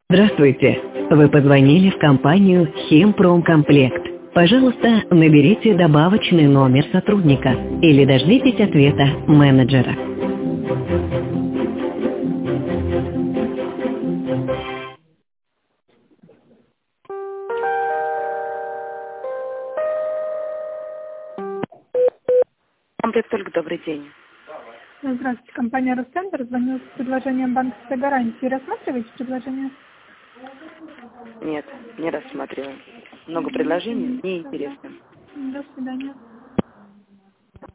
Здравствуйте. Вы позвонили в компанию «Химпромкомплект». Пожалуйста, наберите добавочный номер сотрудника или дождитесь ответа менеджера. Комплект только добрый день. Здравствуйте, компания «Росцентр». Звоню с предложением банковской гарантии. Рассматриваете предложение? Нет, не рассматриваю. Много предложений, мне интересно. До свидания.